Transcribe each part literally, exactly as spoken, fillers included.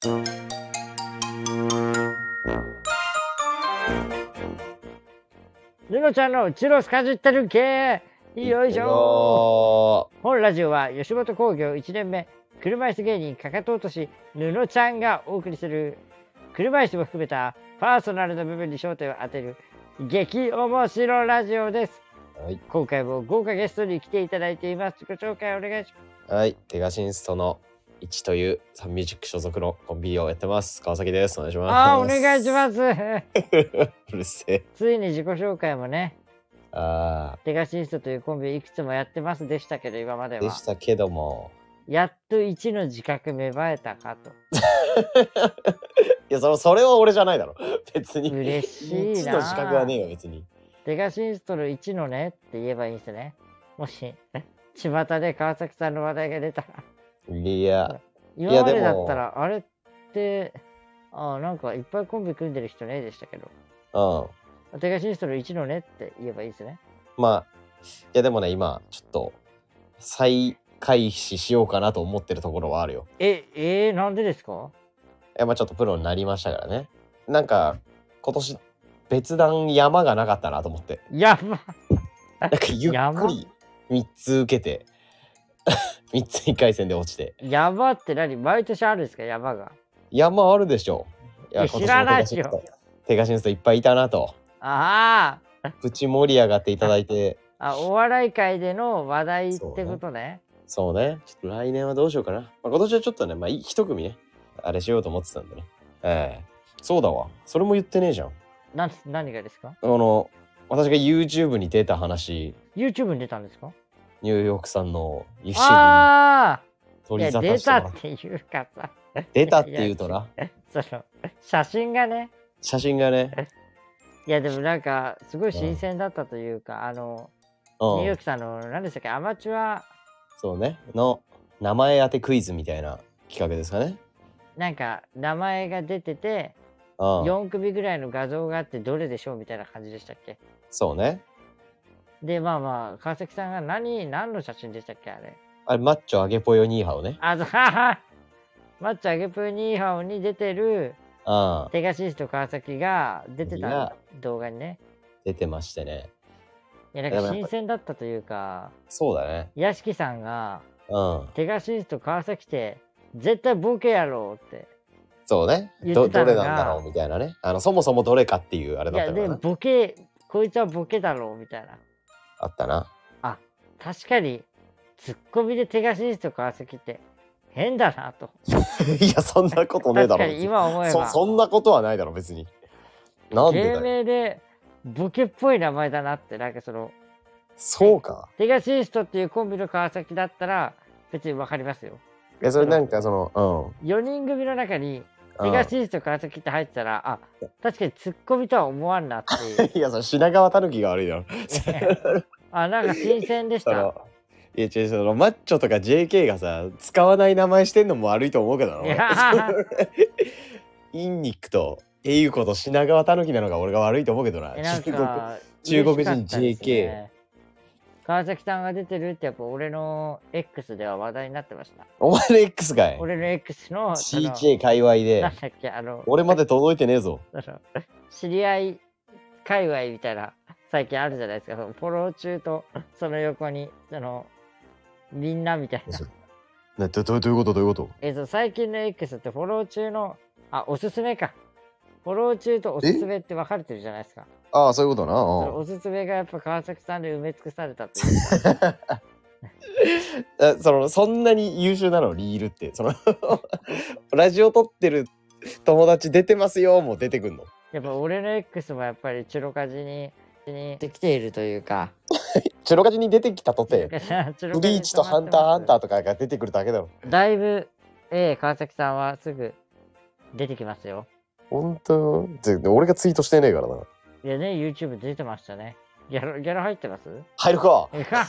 ルノちゃんのチュロスかじってる系よいしょー。本ラジオは吉本興業いちねんめ車椅子芸人かかと落としルノちゃんがお送りする車椅子も含めたパーソナルな部分に焦点を当てる激面白ラジオです、はい、今回も豪華ゲストに来ていただいています。ご紹介お願いします。 はい、テガシンストのいちというサンミュージック所属のコンビをやってます川崎です。お願いします。 あーお願いしますうるせえ。 ついに自己紹介もね、 あテガシンストというコンビいくつもやってますでしたけど、今まではでしたけどもやっといちの自覚芽生えたかといや そ, それは俺じゃないだろ別に。 嬉しいな。 いちの自覚はねえよ別に。 テガシンストのいちのねって言えばいいんですね。もし巷で川崎さんの話題が出たら。 いや今までだったらあれってあなんかいっぱいコンビ組んでる人ねでしたけど、うん、テガシンストのいちのねって言えばいいですね。 まあいやでもね今ちょっと再開始しようかなと思ってるところはあるよ。 ええー、なんでですか？ いやまあちょっとプロになりましたからね。なんか今年別段山がなかったなと思って。 山なんかゆっくりみっつ受けてみっついっかい戦で落ちて。 山って何？毎年あるんですか山が？ 山あるでしょ。 いや知らないよ。 テガシンストいっぱいいたなと。 ああプチ盛り上がっていただいてあお笑い界での話題ってことね。 そうね。ちょっと来年はどうしようかな。まあ、今年はちょっとね、まあ一組ね、あれしようと思ってたんでね。ええー、そうだわ。それも言ってねえじゃん。 な何がですか？ あの、私が YouTube に出た話。 YouTube に出たんですか？ ニューヨークさんの YouTube に取り沙汰してもらって。出たっていうかさ。 出たっていうとな。 その写真がね。 写真がね。 いやでもなんかすごい新鮮だったというか、うん、あの、うん、ニューヨークさんの何でしたっけアマチュア。 そうねの名前当てクイズみたいな企画ですかね。 なんか名前が出ててよん組ぐらいの画像があってどれでしょうみたいな感じでしたっけ？ そうね。 でまあまあ川崎さんが何何の写真でしたっけあれ？ あれマッチョアゲポヨニーハオね。 あそうマッチョアゲポヨニーハオに出てるテガシンスト川崎が出てた動画にね出てましてね。 いやなんか新鮮だったというか。 そうだね。 屋敷さんが、 うん、 テガシンスト川崎って絶対ボケやろうってそうねどどれなんだろうみたいなね。あのそもそもどれかっていうあれだったから。いやでボケこいつはボケだろうみたいなあったな。 あ確かにツッコミでテガシンスト川崎って変だなといやそんなことねえだろ。 確かに今思えばそ, そんなことはないだろ別に。なんでだよ。 芸名でボケっぽい名前だなってなんかそのそうかテガシンストっていうコンビの川崎だったら別に分かりますよ。 いやそれなんかそのうんよにん組の中にテガシンスト川崎って入ってたらあ確かにツッコミとは思わんなっていういやそれ品川たぬきが悪いだろあなんか新鮮でした。 いや違うそのマッチョとか ジェーケー がさ使わない名前してんのも悪いと思うけどな。インニックとエイユコと品川たぬきなのが俺が悪いと思うけどな。 なんか中国人 ジェーケー、ね、 川崎さんが出てるってやっぱ俺の X では話題になってました。 お前の X かい？俺の X のシージェー 界隈でなんだっけあの俺まで届いてねえぞ。 知り合い界隈みたいな最近あるじゃないですか。フォロー中とその横にそのみんなみたいな。 ね、ど, どういうことどういうこと？ えそう最近の X ってフォロー中のあおすすめかフォロー中とおすすめって分かれてるじゃないですか。 ああそういうことな。 おすすめがやっぱ川崎さんで埋め尽くされたっていうかそのそんなに優秀なのリールってそのラジオ撮ってる友達出てますよもう出てくんの？ やっぱ俺の X もやっぱりチュロカジににできているというかチュロカジに出てきたとてブリーチとハンターハンターとかが出てくるだけだろ。 だいぶ、えー、川崎さんはすぐ出てきますよ。 ほんと俺がツイートしてねえからな。 いやね YouTube 出てましたね。ギャラギャラ入ってます？ 入るか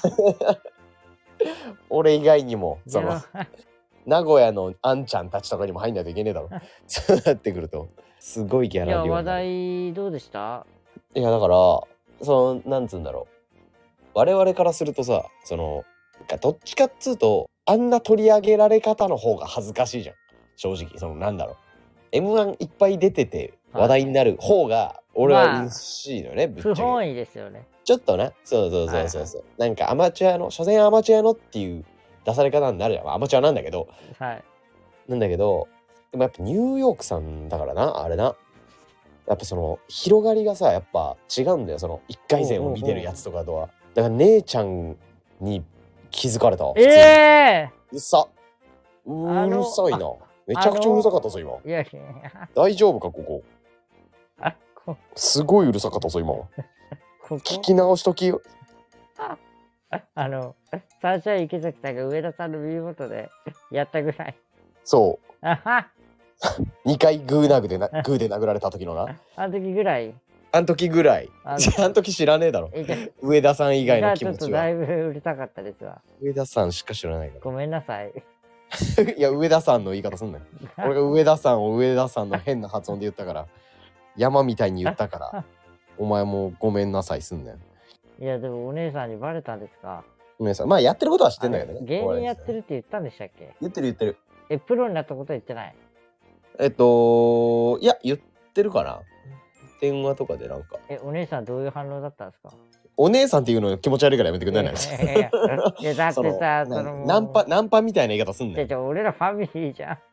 俺以外にもその名古屋のあんちゃんたちとかにも入んないといけねえだろそうなってくるとすごいギャラ量。 いや話題どうでした？ いやだからそのなんつうんだろう我々からするとさそのどっちかっつうとあんな取り上げられ方の方が恥ずかしいじゃん正直。そのなんだろう エムワン いっぱい出てて話題になる方が俺は嬉しいのね、 まあ、 ぶっちゃけ。 不本意ですよね。 ちょっとな、そうそうそうそうそう、はいはい、なんかアマチュアの所詮アマチュアのっていう出され方になるじゃん。アマチュアなんだけど、 はい、 なんだけどでもやっぱニューヨークさんだからな、あれな、やっぱその広がりがさやっぱ違うんだよ、そのいっかい戦を見てるやつとかとは。だから姉ちゃんに気づかれた。 ええー、 うさうるさいな、めちゃくちゃうるさかったぞ今。 いやいや大丈夫かここ。 あこすごいうるさかったぞ今。 ここ聞き直しときよ。 ああのサンシャイン池崎さんが上田さんの耳元でやったぐらい。 そうあはにかいグーナグでなグーで殴られた時のな。 あの時ぐらい。 あの時ぐらい。 あの時知らねえだろ。上田さん以外の気持ちは。 ちょっとだいぶうるさかったですわ。 上田さんしか知らないから。 ごめんなさい。 いや上田さんの言い方すんなよ。俺が上田さんを上田さんの変な発音で言ったから、山みたいに言ったから、お前もごめんなさいすんなよ。 いやでもお姉さんにバレたんですか。 お姉さん、まあやってることは知ってんだけどね。 芸人やってるって言ったんでしたっけ。 言ってる言ってる。 え、プロになったことは言ってない。 えっといや言ってるかな。電話とかでなんか。 え、お姉さんどういう反応だったんですか。 お姉さんっていうの気持ち悪いからやめてくれない。 いやいやいやだってさ、そのナンパナンパみたいな言い方すんねん。 じゃ俺らファミリーじゃん。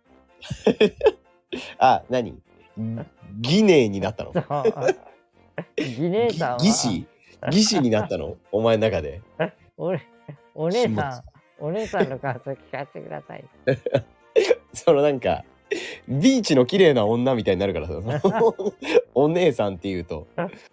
あ、何？ギネーになったの？ ギネーさんはギシギシになったの？お前の中で。 俺お姉さんお姉さんの感想聞かせてください。 そのなんかビーチの綺麗な女みたいになるからさお姉さんって言うと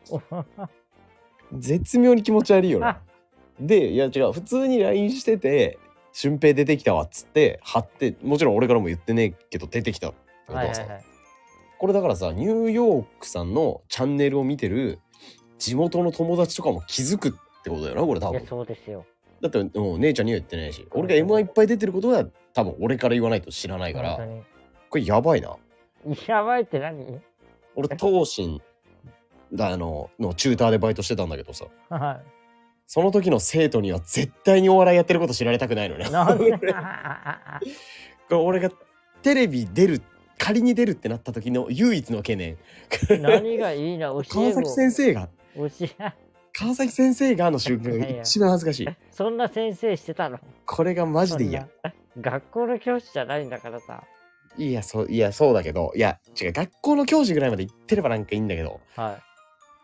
絶妙に気持ち悪いよな。でいや違う、普通に ライン してて俊平出てきたわっつって貼って、もちろん俺からも言ってねえけど出てきたってことはさ、はいはいはい、これだからさニューヨークさんのチャンネルを見てる地元の友達とかも気づくってことだよなこれ多分。 いやそうですよ。 だってもう姉ちゃんには言ってないし、俺が エムワン いっぱい出てることは多分俺から言わないと知らないから、これやばいな。 やばいって何？ 俺東進だあののチューターでバイトしてたんだけどさ、はい、その時の生徒には絶対にお笑いやってること知られたくないのね。なんでこれ俺がテレビ出る仮に出るってなった時の唯一の懸念。 何がいいな、教え子。 川崎先生が教え川崎先生がの瞬間が一番恥ずかしい。 そんな先生してたの？ これがマジで嫌。 学校の教師じゃないんだからさ。 いやそういやそうだけど、いや違う、学校の教師ぐらいまで行ってればなんかいいんだけど、はい、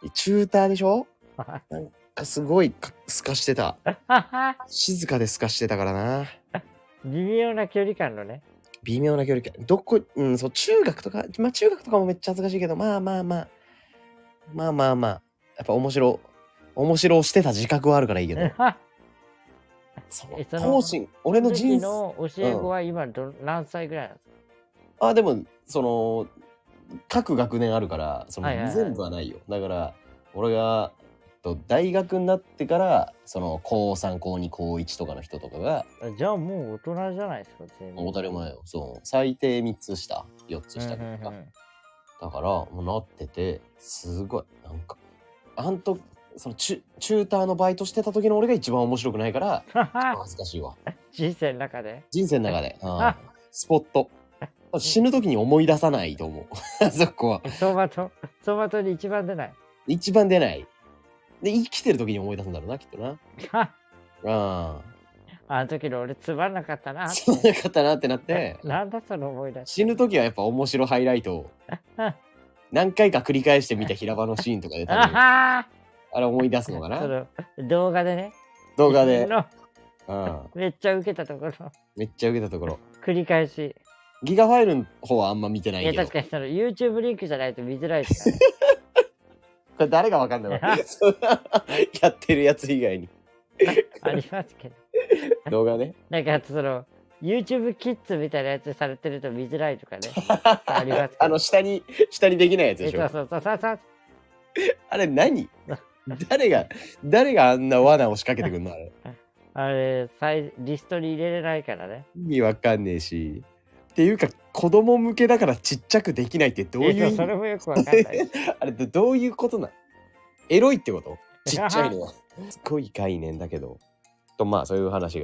チューターでしょ。なんかすごいすかしてた。静かですかしてたからな。 微妙な距離感のね。 微妙な距離感。どこ、うん、そう中学とか、まあ中学とかもめっちゃ恥ずかしいけど、まあまあまあまあまあまあやっぱ面白面白してた自覚はあるからいいけど。そう当時俺の人生の教え子は今ど、うん、何歳ぐらいなんですか。 あでもその各学年あるからその、はいはいはい、全部はないよ。だから俺がと大学になってからそのこうさんこうにこういちとかの人とかが、 じゃあもう大人じゃないですか。 全部当たり前よ。そう最低みっつ下よっつ下とか、うんうんうん、だからもうなっててすごいなんかあんとそのチュ、チューターのバイトしてた時の俺が一番面白くないから恥ずかしいわ。 人生の中で人生の中でスポット死ぬ時に思い出さないと思う。そこは走馬灯走馬灯に一番出ない。 一番出ないで生きてる時に思い出すんだろうなきっとな。あああの時の俺つまんなかったなつまんなかったなってなってなんだその思い出。 死ぬ時はやっぱ面白ハイライトを何回か繰り返してみた平場のシーンとかで多分あれ思い出すのかな。その動画でね。 動画で、 うん、めっちゃ受けたところめっちゃ受けたところ繰り返し。 ギガファイルの方はあんま見てないけど。 いや確かにその YouTube リンクじゃないと見づらいですから、ね、 これ誰がわかんないわやってるやつ以外にありますけど動画ね。 なんかその YouTube キッズみたいなやつされてると見づらいとかねありますけど。 あの下に下にできないやつでしょ。 そうそうそうそうあれ何誰が誰があんな罠を仕掛けてくんのあれ。 あれサイリストに入れれないからね。 意味わかんねえしっていうか子供向けだからちっちゃくできないってどういう意味。 それもよくわかんないあれってどういうことなの。エロいってことちっちゃいのはすごい概念だけどとまあそういう話が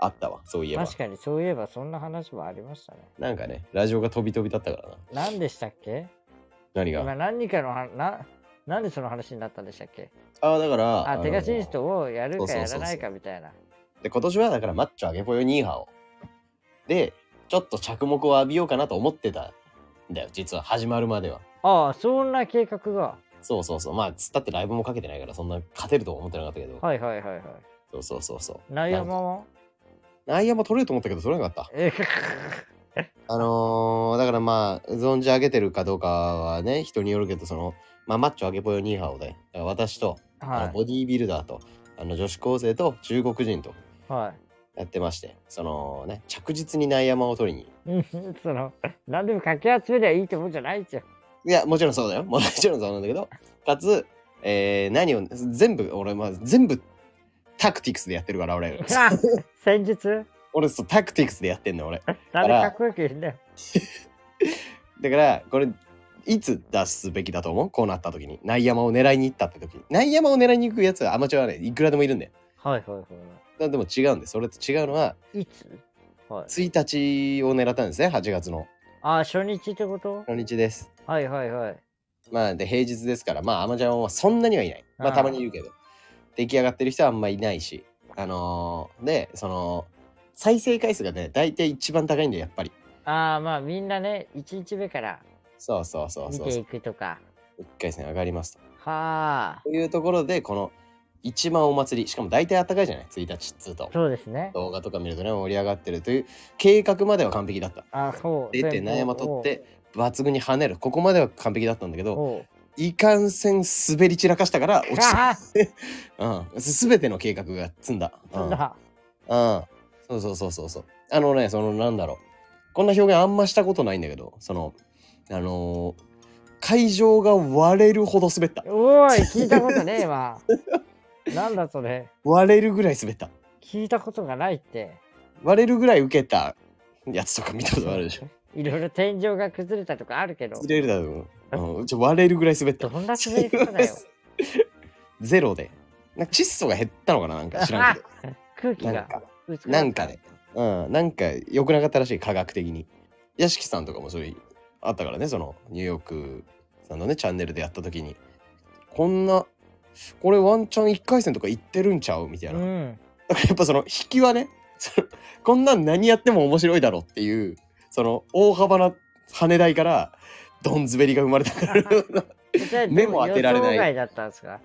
あったわ、そういえば。 確かにそういえばそんな話もありましたね。 なんかね、ラジオが飛び飛びだったからな。 何でしたっけ？ 何が？ 今何かのはな、なんでその話になったんでしたっけ？ ああ、だから、 あ、テガシンスト。 トをやるかやそうそうそうそうらないかみたいな。 で、今年はだからマッチョあげぽよニーハオ。で、ちょっと着目を浴びようかなと思ってたんだよ、実は始まるまでは。 ああ、そんな計画が。 そうそうそう。まあ、つったってライブもかけてないから、そんな勝てるとは思ってなかったけど。 はいはいはいはい。 そうそうそうそう。 内山は内野も取れると思ったけど、取れなかった。 えあのー、だからまあ、存じ上げてるかどうかはね、人によるけど、その、まあ、マッチョあげぽよニーハオで、だから私と、あのボディービルダーと、あの女子高生と中国人とはいやってまして、そのね、着実に内山を取りに。 うんその何でもかけ集めりゃいいってもんじゃないですよ。 いや、もちろんそうだよ。もちろんそうなんだけど、かつ、えー、何を、全部、俺、まあ、全部、タクティクスでやってるから、俺。 戦術俺、そう、タクティクスでやってんの、俺。 なんでかっこよく言うんだよ。 だから、これ、いつ出すべきだと思う？こうなった時に。内山を狙いに行ったって時に。内山を狙いに行くやつはアマチュアはね、いくらでもいるんだよ。 はいはいはい。 だでも違うんで、それと違うのは、 いつ、はい、 ついたちを狙ったんですね、はちがつの。 ああ、初日ってこと？ 初日です。 はいはいはい。 まあ、で、平日ですから、まあ、アマチュアはそんなにはいない。まあ、たまにいるけど。出来上がってる人はあんまいないし。あのー、で、その、再生回数がね、大体一番高いんだよ、やっぱり。 ああ、まあみんなね、いちにちめからそうそうそうそう。 見ていくとか。 いっかい戦上がりますと。 はあ。 というところで、この一番お祭り、しかも大体あったかいじゃない ?ついたちっつうと。 そうですね。 動画とか見るとね、盛り上がってるという計画までは完璧だった。 あ、そう。 出て、内山取って、抜群に跳ねる。ここまでは完璧だったんだけど、いかんせん滑り散らかしたから落ちた。うん。すべての計画が積んだ。 積んだ。 うん。うん。そうそうそうそうそう。あのね、そのなんだろう。こんな表現あんましたことないんだけど、その、あのー、会場が割れるほど滑った。 おい、聞いたことねえわ。なんだそれ。 割れるぐらい滑った。 聞いたことがないって。 割れるぐらい受けたやつとか見たことあるでしょ。 いろいろ天井が崩れたとかあるけど。 崩れるだろう。うん、ちょ割れるぐらい滑った。 どんな滑り方だよ。 ゼロで。なんか窒素が減ったのかな、なんか知らんけど。 空気が。 なんか、なんかで。うん、なんか良くなかったらしい、科学的に。屋敷さんとかもそれあったからね、そのニューヨークさんのね、チャンネルでやった時に。こんな、これワンチャンいっかい戦とか行ってるんちゃうみたいな。うん、だからやっぱその引きはね、こんなん何やっても面白いだろっていう、その大幅な跳ね台からドン滑りが生まれたから目も当てられない。予想外だったんですか？ うん。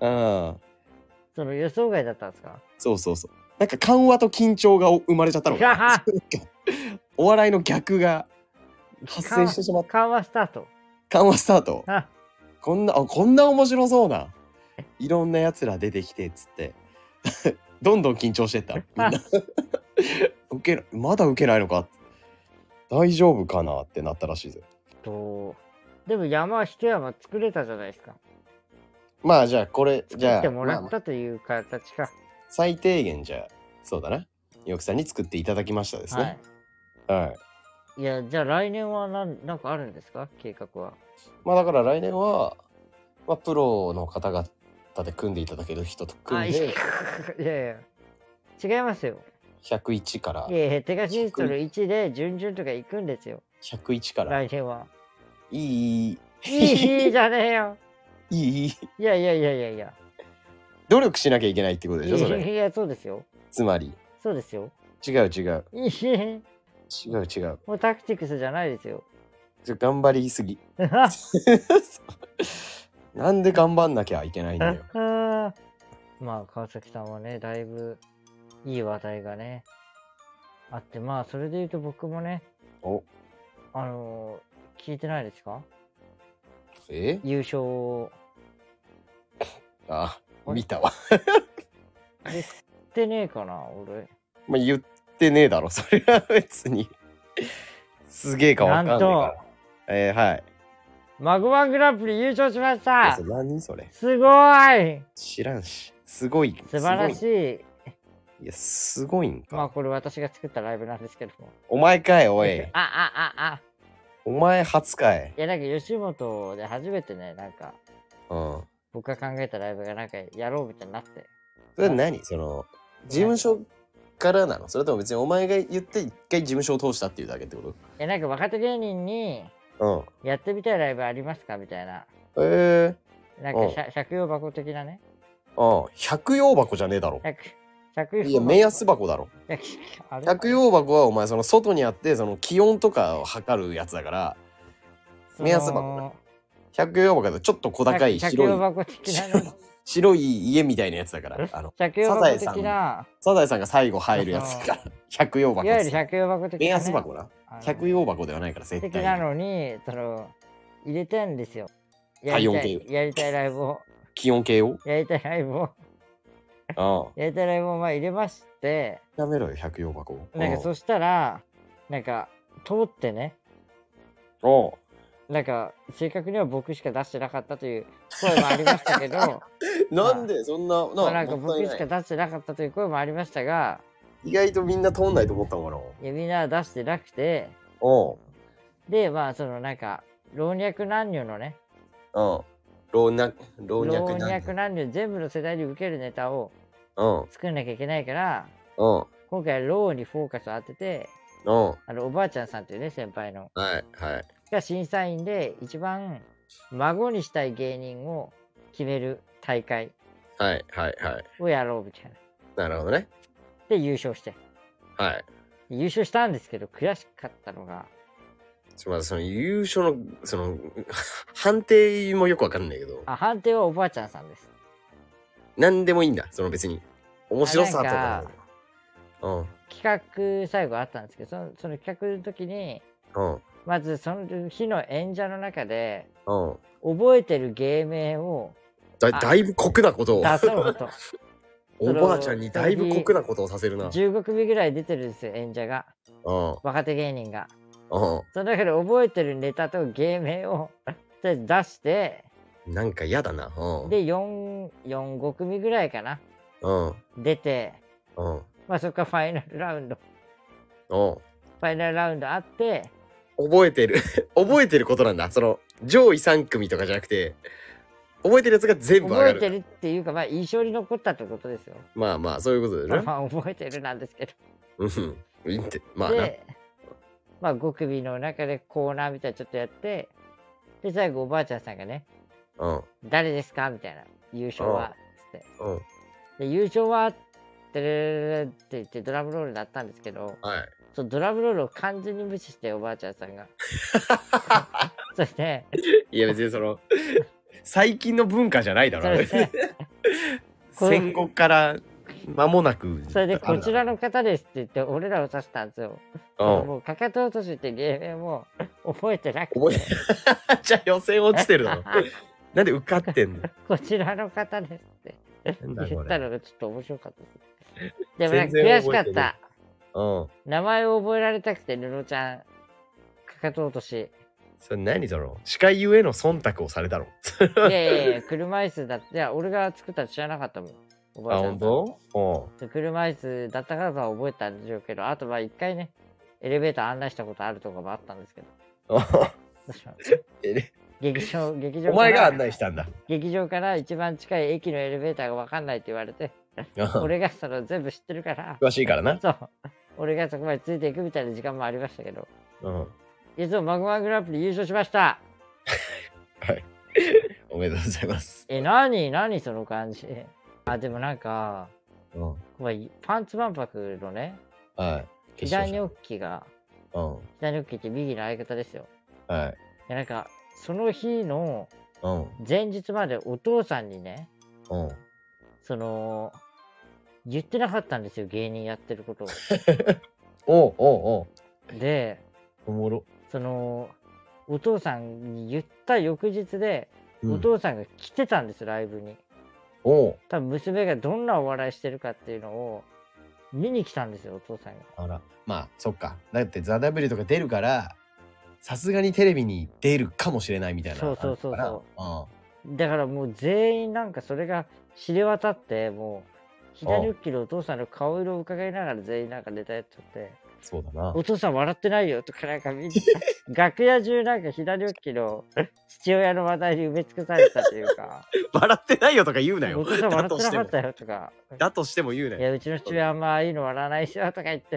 その予想外だったんですか？ そうそうそう。なんか緩和と緊張が生まれちゃったのかな。お笑いの逆が発生してしまった。 緩和スタート。 緩和スタート。こんな、あ、こんな面白そうな。いろんなやつら出てきてっつって。どんどん緊張してった。みんな受けまだ受けないのか大丈夫かなってなったらしいぜ。 とでも山一山作れたじゃないですか。 まあじゃあこれじゃあ作ってもらったという形か。 まあ、最低限じゃあそうだな。ニョクさんに作っていただきましたですね。はい。はい、 いやじゃあ来年は何なんかあるんですか計画は。 まあだから来年は、まあ、プロの方々で組んでいただける人と組んで。 いやいや違いますよ。 ひゃくいちから。 いやいやテガシンストルいちで準々とか行くんですよ。 ひゃくいちから。 来年は。 いい。 いいじゃねえよ。 いい。いやいやいやいやいや。 努力しなきゃいけないってことでしょそれ。 いやそうですよ。 つまり。 そうですよ。 違う違う。 いい。違う違う。 もうタクティクスじゃないですよ。 ちょ頑張りすぎ。なんで頑張んなきゃいけないんだよ。 まあ川崎さんはねだいぶいい話題がねあってまあそれで言うと僕もねおあのー、聞いてないですか？ え優勝。 あ見たわ。 言ってねえかな俺。 まあ言ってねえだろそれは別に。すげえかわかんないから。えー、はい。 マグワングランプリ優勝しました。 何それ。 すごい。 知らんし。すごい。 素晴らしい。 いや、すごいんか。 まあこれ私が作ったライブなんですけども。 お前かい、おい。 あ、あ、あ、あ。 お前初かい。 いや、なんか吉本で初めてね、なんか、 うん、 僕が考えたライブがなんかやろうみたいになって。 それ何その、事務所からなの？それとも別にお前が言って一回事務所を通したっていうだけってこと？ え、なんか若手芸人にうん。 やってみたいライブありますかみたいな。 ええなんかしゃ百葉箱的なね。 ああ、百葉箱じゃねえだろ。 百百葉箱。 いや、目安箱だろ。 いやあれ百葉箱はお前その外にあってその気温とかを測るやつだから、 その目安箱だ。百葉箱だとちょっと小高い百白い葉箱的なの。 白い家みたいなやつだから、あの百葉箱的な。 サザエさんが最後入るやつだから、百葉箱。 いわゆる百葉箱的な、ね。 目安箱な。百葉箱ではないから絶対。 的なのに、その入れてんですよ。 体温計。 やりたいライブを。 気温計を。 やりたいライブを。 ああ。 やりたいライブをまあ入れまして。 やめろよ、百葉箱。 なんかそしたら、なんか通ってね。 おう。 なんか正確には僕しか出してなかったという声もありましたけどなんでそんな、 まあ、まあ、なんか僕しか出してなかったという声もありましたが、 意外とみんな通んないと思ったのかな。 いやみんな出してなくて、 おう。 でまあそのなんか老若男女のね、 うん、老若老若男女全部の世代に受けるネタを作んなきゃいけないから、 うん、 今回は老にフォーカスを当てて、 うん、 あのおばあちゃんさんというね先輩の、 はいはい、 が審査員で一番孫にしたい芸人を決める大会はいはいはいをやろうみたいな。なるほどね。 で優勝して、 はい。 優勝したんですけど悔しかったのが、 まあその優勝のその判定もよくわかんないけど。 あ、判定はおばあちゃんさんです。 なんでもいいんだ。その別に面白さとか。うん。 企画最後あったんですけど、そのその企画の時に、うん、まずその日の演者の中で、うん、覚えてる芸名をだ, だいぶ酷なことを出そうと。 おばあちゃんにだいぶ酷なことをさせるな。 じゅうご組ぐらい出てるんですよ演者が、うん、若手芸人が。うん、その中で覚えてるネタと芸名を出して、 なんか嫌だな。うん、 でよん、よん、ご組ぐらいかな、うん、出て、うん、まあそこからファイナルラウンド、うん、ファイナルラウンドあって、 覚えてる覚えてることなんだ。その上位さん組とかじゃなくて、覚えてるやつが全部上がる。 覚えてるっていうか、まあ印象に残ったってことですよ。 まあまあそういうことだよね。 まあ覚えてるなんですけど。 うん。いいって。まあな。で、 まあご組の中でコーナーみたいなちょっとやって、で最後おばあちゃんさんがね、うん、誰ですかみたいな、優勝はつって、うん、で優勝はってれって言ってドラムロールだったんですけど、はい、そのドラムロールを完全に無視しておばあちゃんさんがそしていや別にその最近の文化じゃないだろうね戦後から間もなくそれでこちらの方ですって言って俺らを指したんですよ。もうかかと落としって芸名も覚えてなくてじゃあ予選落ちてるのなんで受かってんのこちらの方ですって言ったのがちょっと面白かったです。でもなんか悔しかった。うん、名前を覚えられたくてルノちゃんかかと落とし。 それ何その司会ゆえの忖度をされたのいやいやいや車椅子だって、いや俺が作ったら知らなかったもん。おばあちゃん。あ、本当？車椅子だったからか覚えたんでしょうけど、あとは一回ね、エレベーター案内したことあるとかもあったんですけど。劇場、劇場お前が案内したんだ。 劇場から一番近い駅のエレベーターが分かんないって言われて、俺がその全部知ってるから。 詳しいからな。 そう。俺がそこまでついていくみたいな時間もありましたけど。うん。いつもマグマグランプリ優勝しました。 はい。おめでとうございます。 え、なになにその感じ。あ、でもなんか、うん、パンツ万博のね、はい、左ニョッキが、うん、左ニョッキって右の相方ですよ。はい。なんか、その日の前日までお父さんにね、うん、その、言ってなかったんですよ、芸人やってることを。 おうおうおう。で、おもろ。その、お父さんに言った翌日で、うん、お父さんが来てたんです、ライブに。お多分娘がどんなお笑いしてるかっていうのを見に来たんですよ、お父さんが。 あら、まあそっか。だってザ・ダブリューとか出るからさすがにテレビに出るかもしれないみたいな。 そうそうそうそう、うん、だからもう全員なんかそれが知れ渡って、もう左ウッキのお父さんの顔色を伺いながら全員なんかネタやっちゃって、 そうだな。 お父さん笑ってないよとか、なんかみんな、楽屋中なんか左利きの父親の話題に埋め尽くされたというか、 笑ってないよとか言うなよ。 お父さん笑ってなかったよとか、 だとしても言うないよ。 や、うちの父親あんまああいうの笑わないしよとか言って、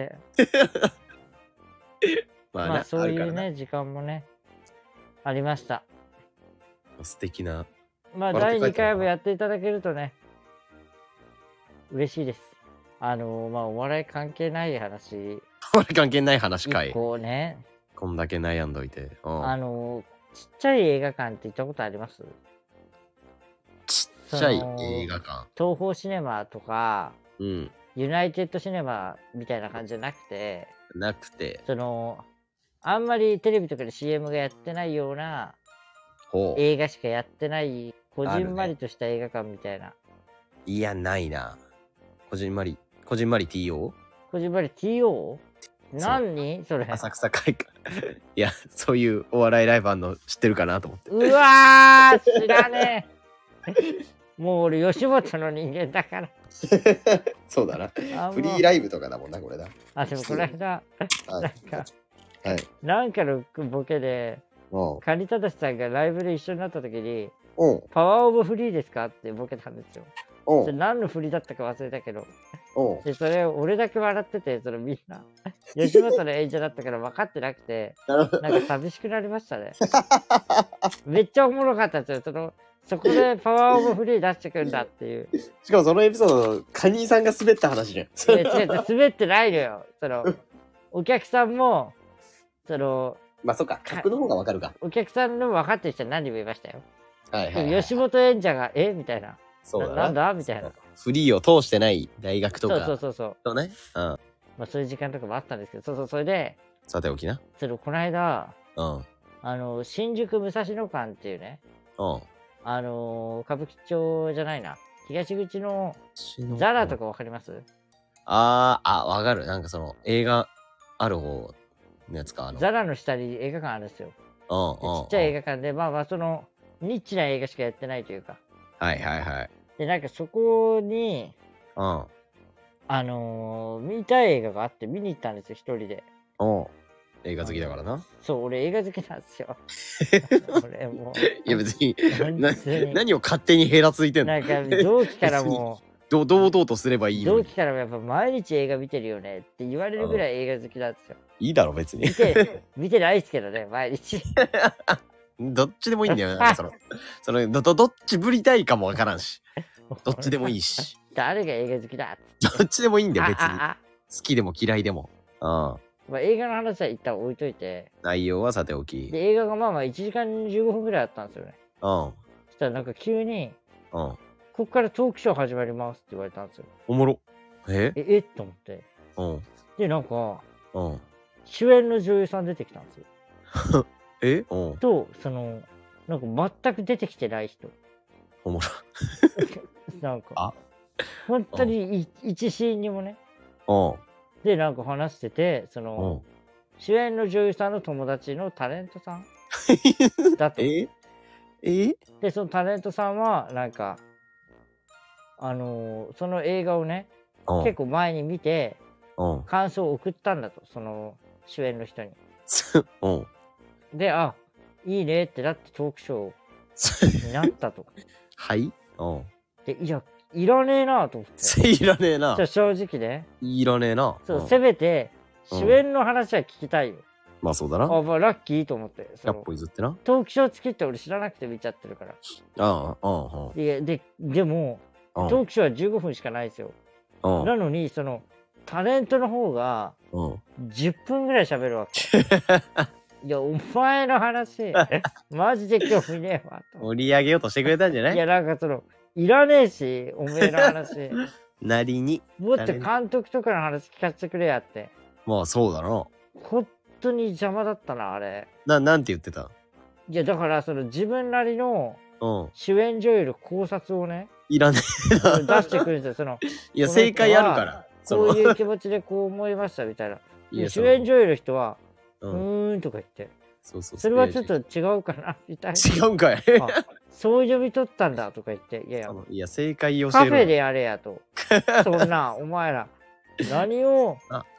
まあ、 まあなそういうあるからね、時間もね、ありました。 な素敵な。 まあ、 笑って帰ったのかなだいにかいもやっていただけるとね、嬉しいです。あのー、まあ、お笑い関係ない話、 これ関係ない話か一い。 個ね、 こんだけ悩んどいて。うんあのー、ちっちゃい映画館って行ったことあります？ ちっちゃいその映画館。 東宝シネマとか、 うん。 ユナイテッドシネマみたいな感じじゃなくて、 なくて。 その、あんまりテレビとかで シーエム がやってないようなほう。 映画しかやってない、こじんまりとした映画館みたいな。 いや、ないな。こじんまり、こじんまり ティーオー？ こじんまり ティーオー？ 何それ。 浅草会館。いや、そういうお笑いライブあんの知ってるかなと思って。 うわー、知らねえ。もう俺、吉本の人間だから。 そうだな。 あフリーライブとかだもんな、これだ。 あ、でもこの間、 はいなんか、 はい。 なんかのボケで、 うん。 カニタダシさんがライブで一緒になった時に、 うん。 パワーオブフリーですかってボケたんですよ。 うんそれ何の振りだったか忘れたけど。 うん。 で、それ俺だけ笑ってて、そのみんな、吉本の演者だったから分かってなくて、 なるほど。 なんか寂しくなりましたね。めっちゃおもろかったですよ。その、そこでパワーオブフリー出してくるんだっていう。 しかもそのエピソード、カニさんが滑った話じゃん。 いや違う違う、滑ってないのよ。その、お客さんも、その、 まあそっか、客の方がわかるか。 お客さんの分かってる人は何人もいましたよ。 はいはい、はい。 吉本演者が、えみたいな。 そうだな。 ななんだみたいな。 フリーを通してない大学とか。 そうそうそうそう。 そうね。うん。 まあそういう時間とかもあったんですけど、そうそう、それで、 さておきな。 その、この間、 うん。 あの、新宿武蔵野館っていうね、 うん。 あのー、歌舞伎町じゃないな。東口のザラとかわかります？ あー、あ、わかる。なんかその映画ある方のやつか。あのザラの下に映画館あるんですよ。 うんうん、 ちっちゃい映画館で、まあまあその、ニッチな映画しかやってないというか。 はいはいはい。 で、なんかそこに、 うん。 あのー、見たい映画があって見に行ったんですよ、一人で。 うん。映画好きだからな。 そう、俺映画好きなんですよ。俺もう。 いや別にな本当に何を勝手にヘラついてんの。 なんか同期からもど堂々とすればいいのに。 同期からもやっぱ毎日映画見てるよねって言われるぐらい映画好きなんですよ。 いいだろ別に。 見て、見てないですけどね、毎日。 どっちでもいいんだよな。その、そのど、どどっちぶりたいかもわからんし。どっちでもいいし。 誰が映画好きだって。 どっちでもいいんだよ別に。 あああ好きでも嫌いでも。うん。 まあ、映画の話は一旦置いといて。 内容はさておき。 で、映画がまあまあいちじかんじゅうごふんぐらいあったんですよね。 うん。 そしたらなんか急に、 うん。 こっからトークショー始まりますって言われたんですよ。 おもろ。ええ、えっと思って。 うん。 で、なんか、 うん。 主演の女優さん出てきたんですよ。 えうん。 と、その、なんか全く出てきてない人。 おもろ。 なんか、 あ本当にい一シーンにもね。 うん。 で、なんか話してて、その、 うん。 主演の女優さんの友達のタレントさんだと。 ええで、そのタレントさんは、なんか、あのーその映画をね、 うん。 結構前に見て、 うん。 感想を送ったんだと、その主演の人に。 うん。 で、あ、いいねってなってトークショーになったと。 はいうん。 で、いや、いらねえなと思って。 いらねえな。 正直ね。 いらねえな。 そう、 んせめて、 うん主演の話は聞きたいよ。 まあそうだな。 あ、まあ、ラッキーと思って。そ百の歩譲ってな。 トークショー付きって俺知らなくて見ちゃってるから。 ああ、うんうん。 で、で、でも、 うんトークショーはじゅうごふんしかないですよ。 うんなのに、その、タレントの方がうん。 じゅっぷんぐらい喋るわけ。いや、お前の話、マジで興味ねえわと。 盛り上げようとしてくれたんじゃないいや、なんかその、いらねえし、おめえの話。 なりに。 もっと監督とかの話聞かせてくれやって。 まあそうだな。 本当に邪魔だったな、あれ。 な、なんて言ってたいや、だから、その自分なりのうん。 主演女優の考察をね、 いらねえ出な。 してくるんですよ。その、 いや、正解あるから。そのこういう気持ちでこう思いましたみたいな。 いや主演女優の人は、 う。 うんーんとか言って、 そうそうそう。 それはちょっと違うかなみたいな。 違うんかい。 あそう読み取ったんだとか言って、いやいやそ、のいや、正解教えろ。 カフェでやれやと。そんな、お前ら、何を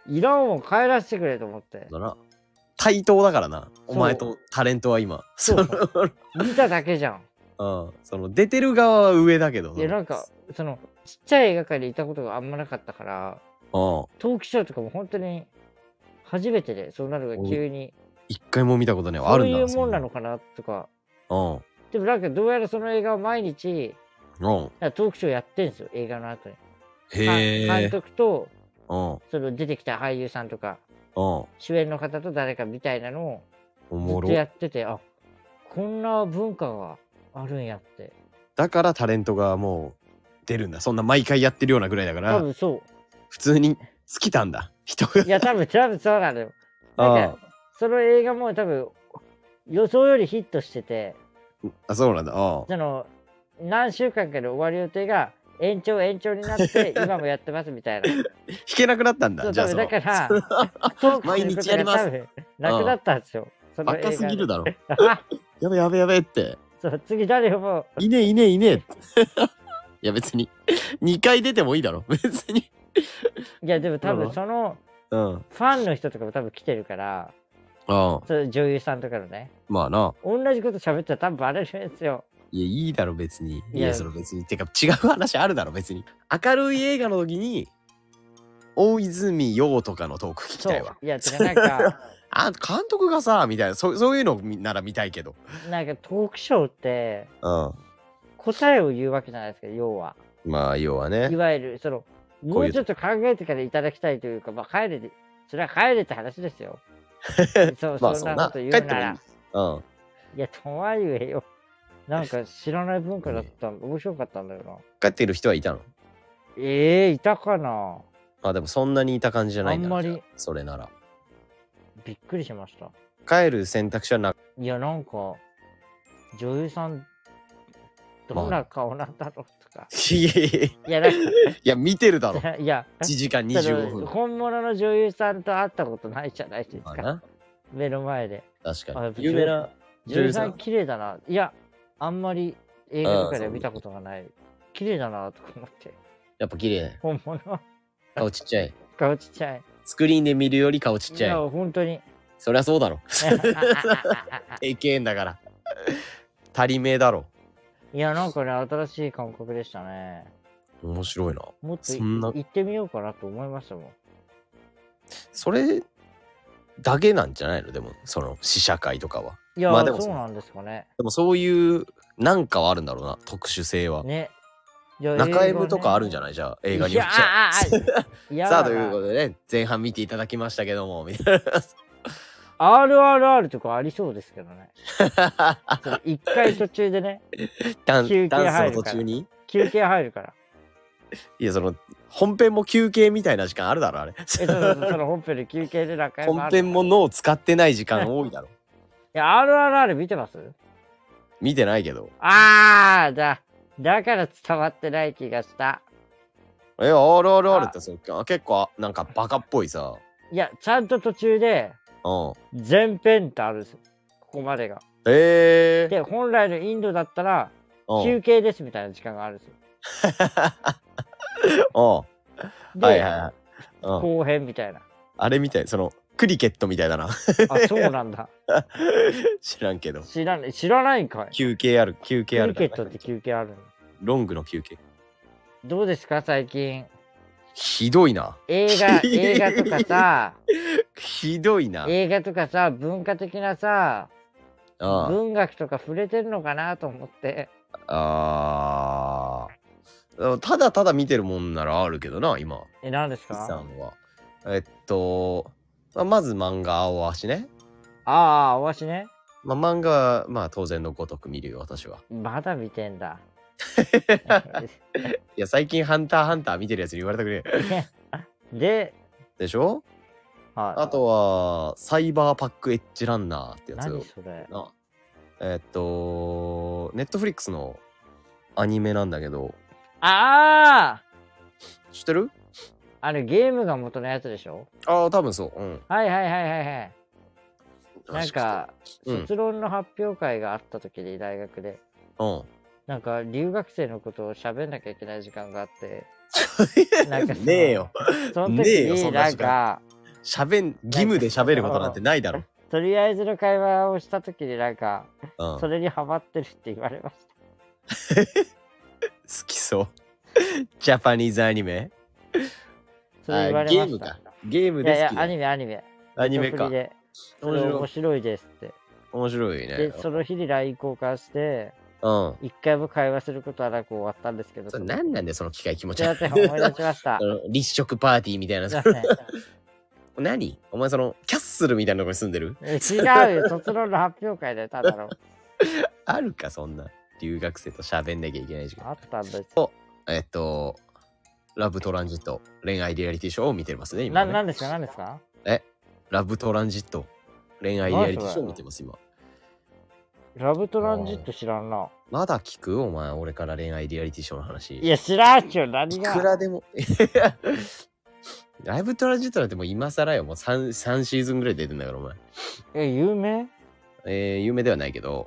色も帰らせてくれと思って。 だな。対等だからな。お前とタレントは今。 そう。見ただけじゃん。 うん。その出てる側は上だけど。 いやなんかそのちっちゃい映画館にいたことがあんまなかったから、トークショーとかも本当に初めてで、そうなるが急に。 一回も見たことね、あるんだ。 そういうもんなのかなとか。 うん。 でもなんかどうやらその映画を毎日、 うん。トークショーやってんすよ、映画の後に。 へえ。 監督と、 うん。 その出てきた俳優さんとか、 うん。 主演の方と誰かみたいなのをずっとやってて、あ、こんな文化があるんやって。だからタレントがもう出るんだ。そんな毎回やってるようなぐらいだから。 多分そう。 普通に好きたんだ、人が。 いや、多分、多分そうなのよ。なんか、その映画も多分、予想よりヒットしてて。 あ、そうなんだ。ああ。 その、何週間かで終わる予定が、延長延長になって今もやってますみたいな。弾けなくなったんだ。じゃあだから毎日やります。 なくなったんですよ。 バカすぎるだろ。やべやべやべって。 そう次誰よもう。いねいねいね。いや別ににかい出てもいいだろ別に。 いやでも多分そのファンの人とかも多分来てるから。 ああ。 そ女優さんとかのね。 まあな。 同じこと喋ったら多分バレるんですよ。 いや、いいだろ、別に。いや、その別に。てか、違う話あるだろ、別に。明るい映画の時に、大泉洋とかのトーク聞きたいわ。 いや、てかなんか、 あ、監督がさ、みたいな、そそういうのなら見たいけど。 なんかトークショーって、うん、答えを言うわけじゃないですか、要は。 まあ、要はね。 いわゆる、その、もうちょっと考えてからいただきたいというか、まあ、帰れて、それは帰れって話ですよ。そう、まあ、そんなこと言うなら。うん。いや、とはいえよ。なんか知らない文化だったん、面白かったんだよな。 帰ってる人はいたの？ ええー、いたかな。 あ、でもそんなにいた感じじゃないんだ。あんまり。それなら。 びっくりしました。 帰る選択肢はな。 いや、なんか、女優さん、どんな顔なんだろうとか。 いやいやいや、なんかいや、見てるだろ。いや、いちじかんにじゅうごふん。 本物の女優さんと会ったことないじゃないですか。目の前で。 確かに。有名な女優さん綺麗だな。いや、あんまり映画とかで見たことがない。綺麗だなとか思って。 やっぱ綺麗。 本物。 顔ちっちゃい。 顔ちっちゃい。 スクリーンで見るより顔ちっちゃい。いや、 本当に。 そりゃそうだろ。えけんだから。足りめえだろ。 いや、なんかね、新しい感覚でしたね。 面白いな。 もっと行ってみようかなと思いましたもん。 それだけなんじゃないの？でも、その試写会とかは。 いや、まあでもそうなんですかね。 でもそういうなんかはあるんだろうな、特殊性は。ね。中 M とかあるんじゃない？じゃあ映画によっちゃ。さあということでね、前半見ていただきましたけども、みたいな。 アールアールアール とかありそうですけどね。一回途中でね、 休憩入るから。 休憩入るから。 いや、その本編も休憩みたいな時間あるだろ、あれ。 その本編で休憩で中 M 本編も脳使ってない時間多いだろ。 いや、アールアールアール 見てます？ 見てないけど。 あー、だ、だから伝わってない気がした。 え、アールアールアール ってそう結構なんかバカっぽいさ。 いや、ちゃんと途中で、うん、前編ってあるんですよ。ここまでが。 えー、 で、本来のインドだったら、休憩ですみたいな時間があるんですよ。 うん。で、はいはいはい。 後編みたいな。 あれみたい、その、クリケットみたいだな。 あ、そうなんだ。 知らんけど。 知らない、知らないんかい。 休憩ある、休憩ある。 クリケットって休憩あるの？ ロングの休憩。 どうですか、最近。 ひどいな。 映画、映画とかさ。 ひどいな。 映画とかさ、文化的なさ、ああ文学とか触れてるのかなと思って。 ああ。ただただ見てるもんならあるけどな、今。 え、何ですか？ さんは。えっと、まず漫画青足ね。 ああ、青足ね。 まあ漫画は、まあ当然のごとく見るよ、私は。 まだ見てんだ。 いや、最近ハンターハンター見てるやつに言われたくねえ。 で、 でしょ？はい。あとは、サイバーパックエッジランナーってやつ。 何それ？ なえー、っと、ネットフリックスのアニメなんだけど。 ああ！ 知ってる？ あれゲームが元のやつでしょ？ ああ、多分そう。うん。 はいはいはいはいはい。なんか、うん、卒論の発表会があった時に大学で。うん。なんか留学生のことを喋んなきゃいけない時間があって。 なんかねえよ。 その時になんか、 喋ん、義務で喋ることなんてないだろ。 とりあえずの会話をした時になんか、 うん、 それにハマってるって言われました。 好きそう。ジャパニーズアニメ。 そう言われました。 ゲームか。ゲームで好き。いやいや、アニメ、アニメ。 アニメか。 でそれ面白いですって。 面白いね。 で、その日に ライン 交換して、 うん。 一回も会話することはなく終わったんですけど。 それ何なんでその機械気持ち悪い。思い出しました。 立食パーティーみたいな。何お前そのキャッスルみたいなとこに住んでる？ 違うよ、卒論の発表会でただろ。 あるかそんな留学生と喋んなきゃいけない時間。 あったんですと、えっとラブトランジット恋愛リアリティショーを見てますね今ね。 な、なんですか何ですか？ え、ラブトランジット恋愛リアリティショーを見てます今。 ラブトランジット知らんな。 まだ聞くお前俺から恋愛リアリティショーの話。 いや知らんちょ何が。 いくらでも。ライブトランジットなんてもう今更よ。もう 3, 3シーズンぐらい出てんだからお前。 え、有名？ えー、有名ではないけど。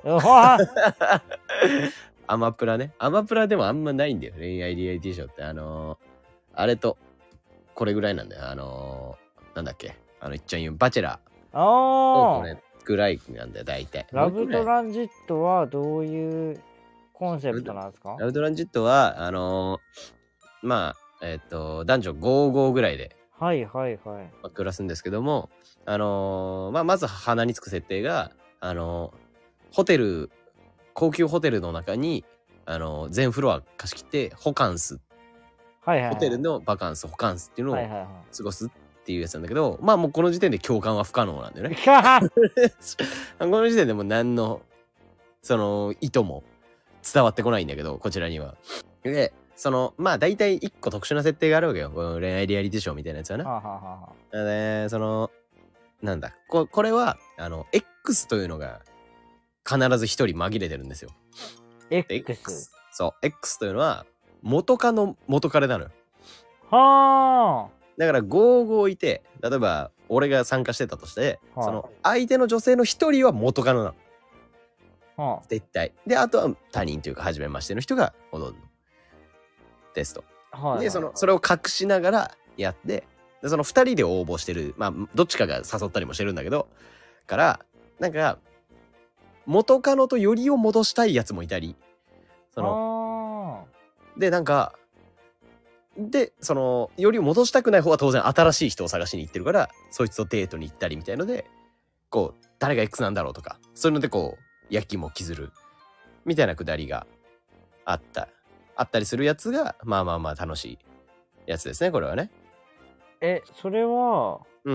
アマプラね。アマプラでもあんまないんだよ。恋愛リアリティショーって。あのー、あれと、これぐらいなんだよ。あのー、なんだっけ。あの、いっちゃん言う、バチェラー。 ああ。 これぐらいなんだよ、大体。 ラブトランジットはどういうコンセプトなんですか？ ラブトランジットは、あのー、まあ、えっと、男女ごじゅうごぐらいで。 はいはいはい。 暮らすんですけども、あのー、まあ、まず鼻につく設定が、あのー、ホテル、高級ホテルの中に、あのー、全フロア貸し切ってホカンス、 はいはいはい、 ホテルのバカンスホカンスっていうのをはいはいはい、 過ごすっていうやつなんだけど、まあもうこの時点で共感は不可能なんだよね。この時点でもう何のその意図も伝わってこないんだけど、こちらには。でそのまあ大体一個特殊な設定があるわけよ。この恋愛リアリティショーみたいなやつはね。 はあはあはあ、でそのなんだ こ, これはあの X というのが必ず一人紛れてるんですよ。 X? X そう X というのは元カノ元彼なのよ。 はあ。 だからごじゅうごいて、例えば俺が参加してたとして、はあ、その相手の女性の一人は元カノなの。はあ、絶対。であとは他人というか初めましての人がほとんどですと。はい、でそのそれを隠しながらやって、でそのふたりで応募してる、まあどっちかが誘ったりもしてるんだけど、からなんか元カノとよりを戻したいやつもいたり、そのでなんかでそのよりを戻したくない方は当然新しい人を探しに行ってるから、そいつとデートに行ったりみたいので、こう誰がいくつなんだろうとか、そういうのでこう焼きも削るみたいなくだりがあったあったりするやつがまあまあまあ楽しいやつですね、これはね。 え、それはうん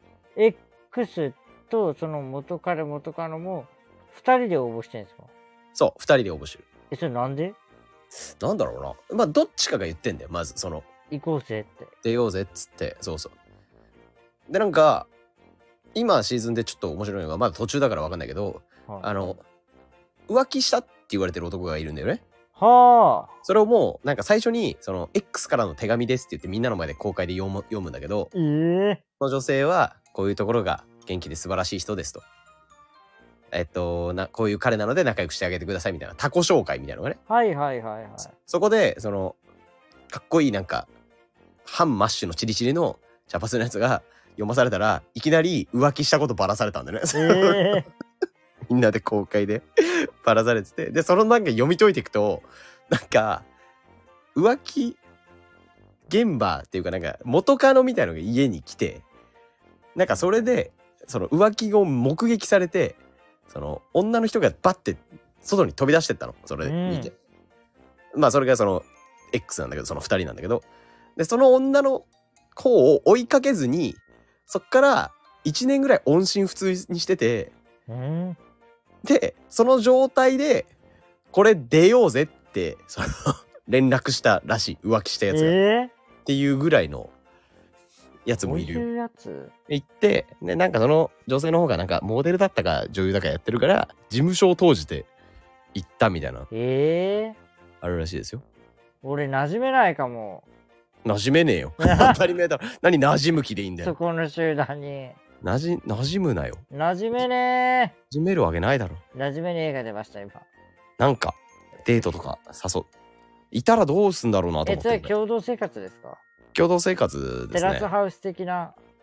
X とその元彼元カノもふたりで応募してるんですか？ そうふたりで応募してる。 え、それなんで？ なんだろうな、まあどっちかが言ってんだよ。まずその行こうぜって出ようぜっつって、そうそうでなんか今シーズンでちょっと面白いのがまだ途中だから分かんないけど、はい、あの浮気したって言われてる男がいるんだよね。はあ。それをもうなんか最初にその X からの手紙ですって言ってみんなの前で公開で読む、読むんだけど、えー、その女性はこういうところが元気で素晴らしい人ですと、えっとなこういう彼なので仲良くしてあげてくださいみたいな他己紹介みたいなのがね。はいはいはいはい。そこでそのかっこいいなんか反マッシュのチリチリの茶髪のやつが読まされたらいきなり浮気したことバラされたんだよね。えーみんなで公開でバラされてて、でそのなんか読み解いていくと、なんか浮気現場っていうかなんか元カノみたいのが家に来て、なんかそれでその浮気を目撃されて、その女の人がバッて外に飛び出してったの、それで見て、うん、まあそれがその X なんだけど、そのふたりなんだけど、でその女の方を追いかけずにそっからいちねんぐらい音信不通にしてて、うんでその状態でこれ出ようぜってその連絡したらしい、浮気したやつが、えー、っていうぐらいのやつもいるよ。そういうやつ行ってで、なんかその女性の方がなんかモデルだったか女優だかやってるから事務所を通じて行ったみたいな、えー、あるらしいですよ。俺馴染めないかも。馴染めねえよ当たり前だろ。何馴染む気でいいんだよ。そこの集団になじ馴染むなよ。馴染めねー。馴染めるわけないだろ。馴染めねえが出ました今。なんかデートとか誘ういたらどうすんだろうなと思って。え、それ共同生活ですか？共同生活ですね。テラスハウス的な。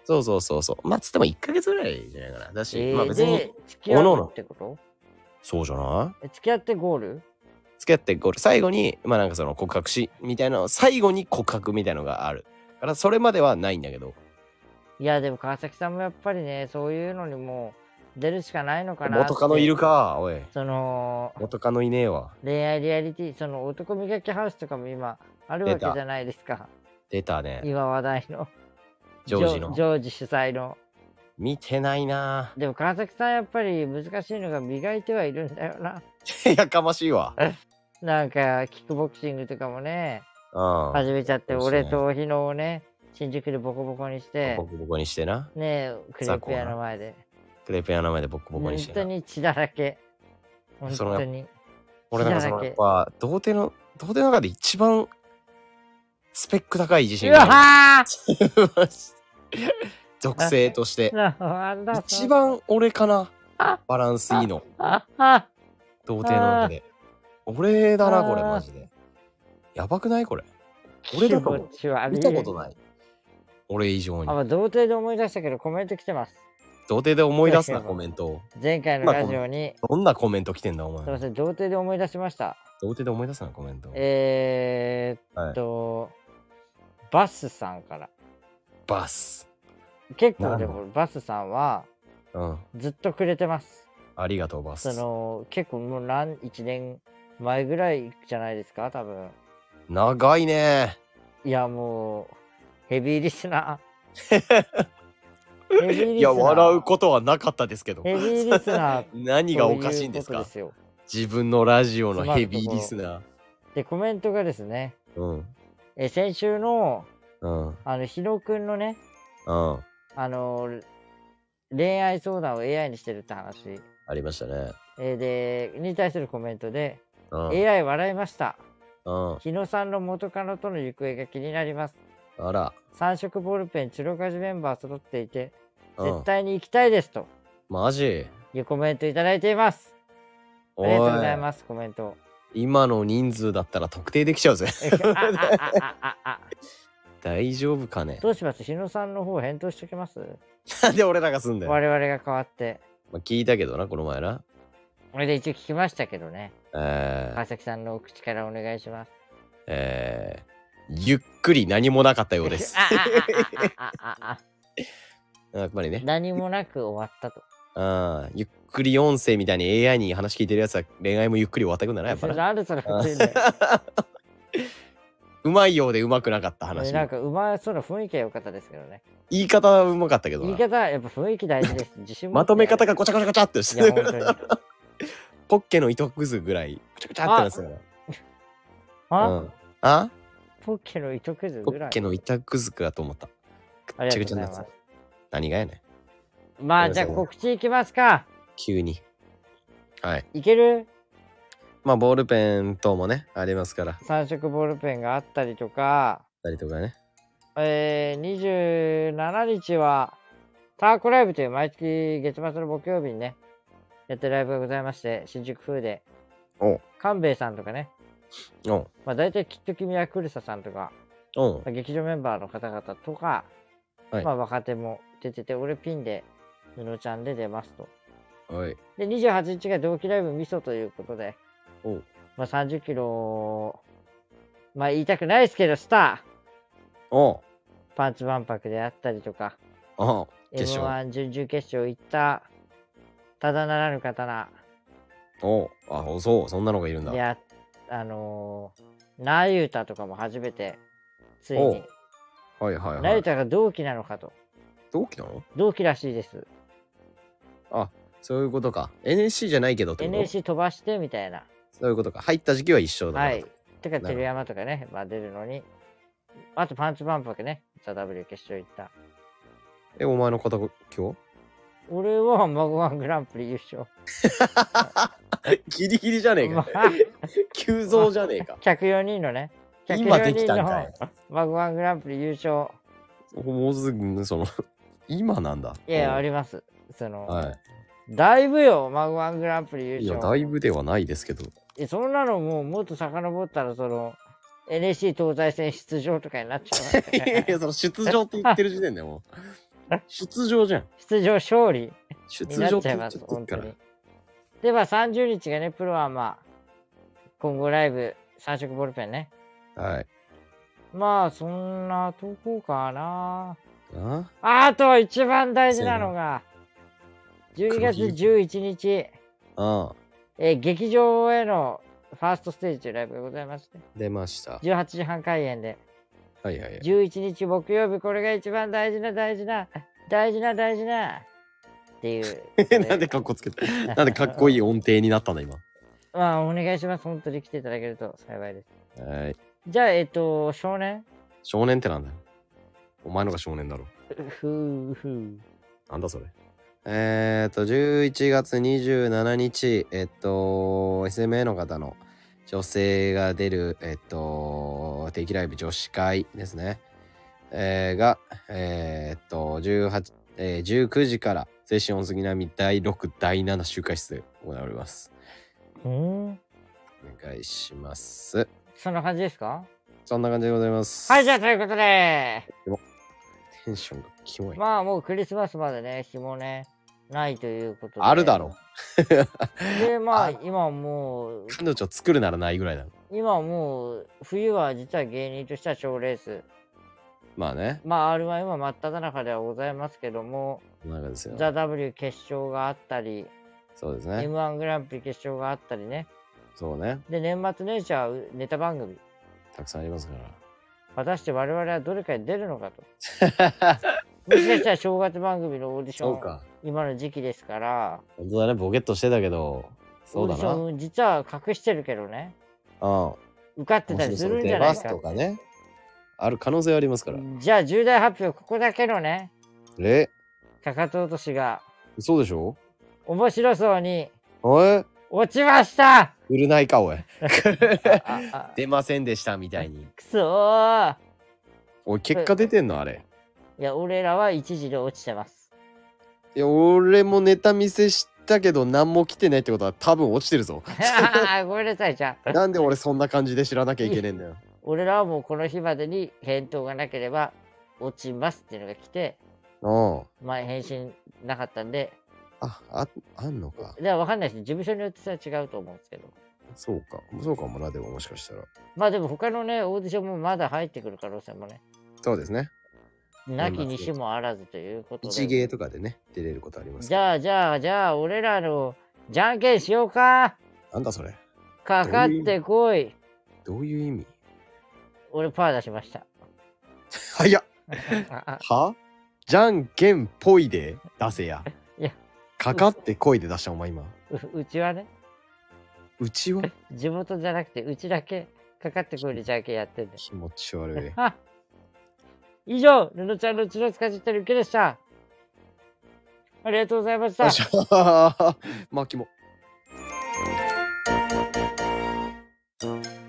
そうそうそうそう。まあつってもいっかげつぐらいじゃないかな。だし、 えー、 まあ別にで付き合うってこと？ そうじゃないえ付き合ってゴール？ 付き合ってゴール。最後にまあなんかその告白しみたいなの、最後に告白みたいなのがあるからそれまではないんだけど。 いやでも川崎さんもやっぱりね、そういうのにもう出るしかないのかなって。 元カノいるかおい。 その元カノいねえわ。 恋愛リアリティ、その男磨きハウスとかも今あるわけじゃないですか。 出たね。 今話題のジョージのジョージ主催の。 見てないな。 でも川崎さんやっぱり難しいのが磨いてはいるんだよな。 やかましいわ。 なんかキックボクシングとかもね、 うん、 始めちゃって、俺と日野をね新宿でボコボコにして、 ボコボコにしてな。 ね、クレープ屋の前でクレープ屋の前でボコボコにして本当に血だらけ。本当に俺なんかそのやっぱ童貞の童貞の中で一番スペック高い自信がある。属性として一番俺かな。バランスいいの童貞の中で俺だな。これマジでやばくない？これ俺だと見たことない。俺以上に。 あ、童貞で思い出したけどコメント来てます。 童貞で思い出すなコメントを。 前回のラジオにどんなコメント来てんだお前。 すいません、童貞で思い出しました。 童貞で思い出すなコメント。 えーっと、はい、バスさんから。 バス結構でもバスさんはずっとくれてます。 ありがとうバス。 その結構もう何いちねんまえぐらいじゃないですか多分。 長いね。 いやもうヘビーリスナー。ヘビーリスナー。 いや笑うことはなかったですけど。 ヘビーリスナー何がおかしいんですか？自分のラジオのヘビーリスナー。 でコメントがですね、 うん、 え先週の、 うん、 あの日野くんのね、 うん、 あの恋愛相談を エーアイ にしてるって話ありましたね。 えー、でに対するコメントで、 うん、 エーアイ 笑いました。 うん、 日野さんの元カノとの行方が気になります。 あら。 さん色ボールペンチロカジメンバー揃っていて、うん、絶対に行きたいですと。 マジ？ いうコメントいただいています。ありがとうございます。コメント。 今の人数だったら特定できちゃうぜ。大丈夫かね。 どうします？日野さんの方返答しときます？ なんで俺らがすんだよ。 我々が変わって。 まあ、聞いたけどな、この前な。 俺で一応聞きましたけどね。 えー、 川崎さんのお口からお願いします。 えー、ゆっくり何もなかったようです。やっぱりね。 何もなく終わったと。 あゆっくり音声みたいに エーアイ に話聞いてるやつは恋愛もゆっくり終わってくんだな、やっぱり。 なんでそれ普通で。 うまいようでうまくなかった話。 なんかうまそうな雰囲気は良かったですけどね。 言い方はうまかったけどな。言い方はやっぱ雰囲気大事です。自信まとめ方がごちゃごちゃごちゃってして。 いや本当に。 ポッケの糸くずぐらいごちゃごちゃってなすよ。 あ、 うん、あポッケの糸くずぐらい。ポッケの糸くずかと思った。 ありがとうございます。 何がやねん。まあじゃあ告知いきますか。 急に。はい。 いける？ まあボールペン等もねありますから。 さん色ボールペンがあったりとか。 あったりとかね。 えー、にじゅうしちにちはターコライブという毎月月末の木曜日にねやってるライブがございまして、新宿風で勘兵衛さんとかね、 おまあ大体きっと君はクルサさんとか、 おまあ、劇場メンバーの方々とか、はい、まあ若手も出てて、俺ピンで布ちゃんで出ますと。 はい、 でにじゅうはちにちが同期ライブミソということで、 おまあさんじゅっキロ、まあ言いたくないですけどスターおパンツ万博であったりとか、エムワン 準々決勝行ったただならぬ刀。 おあ、そうそんなのがいるんだ。 いや、あのー、ナーユータとかも初めてついに、 はいはいはい、 ナーユータが同期なのかと。 同期なの？ 同期らしいです。 あ、そういうことか。 エヌエスシー じゃないけどってこと？ エヌエスシー 飛ばしてみたいな。 そういうことか。入った時期は一緒だから。 はい。てか照山とかね、まあ出るのに、あとパンツ万博ね、ザ・ W 決勝行った。 え、お前の方今日？ 俺はマグワングランプリ優勝。 ギリギリじゃねえか。急増じゃねえか。 ひゃくよにんのね。 今できたんかい。 マグワングランプリ優勝。 もうすぐその今なんだ。 いやあります。その、 はい、 だいぶよマグワングランプリ優勝。 いやだいぶではないですけど。 えそんなのもうもっと遡ったらその エヌエスシー 東西戦出場とかになっちゃう、ね。 いやその出場って言ってる時点でもう出場じゃん。 出場勝利出にな場って言っっちゃいます、 ちゃってっから。 本当に。ではさんじゅうにちがね、プロはまあ、今後ライブさん色ボールペンね。 はい。 まあ、そんなとこかな。 ああと一番大事なのが、じゅうにがつじゅういちにち、 あ。 えー劇場へのファーストステージというライブがございまして、 出ました。 じゅうはちじはん開演で、 はいはいはい。 じゅういちにち木曜日、これが一番大事な大事な、大事な大事な、っていう。 なんでかっこつけてなんでかっこいい音程になったんだ今。 まあ、お願いします。本当に来ていただけると幸いです。 はい。 じゃあ、えっと、少年少年ってなんだよ。お前のが少年だろ。 ふうふう。 なんだそれ。えーっと、じゅういちがつにじゅうしちにち、えっと、エスエムエー の方の女性が出る、えっと、定期ライブ女子会ですね。えー、が、えーっと、じゅうはち、えー、じゅうくじから、青春お杉並だいろく、だいなな集会室で行われます。 うん。 お願いします。 そんな感じですか？ そんな感じでございます。 はい、じゃあ、ということで。 テンションがキモい。 まあ、もうクリスマスまでね、日もね、ないということで。 あるだろ。 で、まあ、今もう、 彼女作るならないぐらいだろ。 今もう、冬は実は芸人としては賞レース。 まあね。 まあ、アールワン 今真っ只中ではございますけども、 なんですよ。 ザ・ W 決勝があったり、 そうですね。 エムワン グランプリ決勝があったりね。 そうね。 で、年末年始はネタ番組。 たくさんありますから。 果たして我々はどれかに出るのかと。もしかしたら正月番組のオーディション、 そうか。 今の時期ですから。 本当だね、ボケっとしてたけど、そうだな。 オーディション実は隠してるけどね。 うん。 受かってたりするんじゃないか。 とかね。ある可能性ありますから。 じゃあ重大発表、ここだけのね。 えかかと落としが。 そうでしょ？ 面白そうに。 え落ちました。 売るないかおい。出ませんでしたみたいに。 くそー。 おい、結果出てんのあれ。 いや、俺らは一時で落ちてます。 いや、俺もネタ見せしたけど何も来てないってことは多分落ちてるぞ。 ごめんなさい、じゃあ。 なんで俺そんな感じで知らなきゃいけねえんだよ。 俺らはもうこの日までに返答がなければ落ちますっていうのが来て、 うん。 まあ返信なかったんで。 あ、あ、あんのか。 では分かんないです。事務所によってそれは違うと思うんですけど。 そうか。そうかもな、でももしかしたら。 まあでも他のね、オーディションもまだ入ってくる可能性もね。 そうですね。 なきにしもあらずということで。 一芸とかでね、出れることあります。 じゃあじゃあじゃあ、俺らのじゃんけんしようか。 なんだそれ。 かかってこい。 どういう意味？ 俺パー出しました。 早っ。は？じゃんけんぽいで出せや。 いや、 かかってこいで出したお前今。 う, うちはね。 うちは？ 地元じゃなくてうちだけかかってこいでじゃんけんやってんだよ。 気持ち悪い。 以上、ぬのちゃんのうちのつかじってるうけでした。ありがとうございました。 まあ、キモ。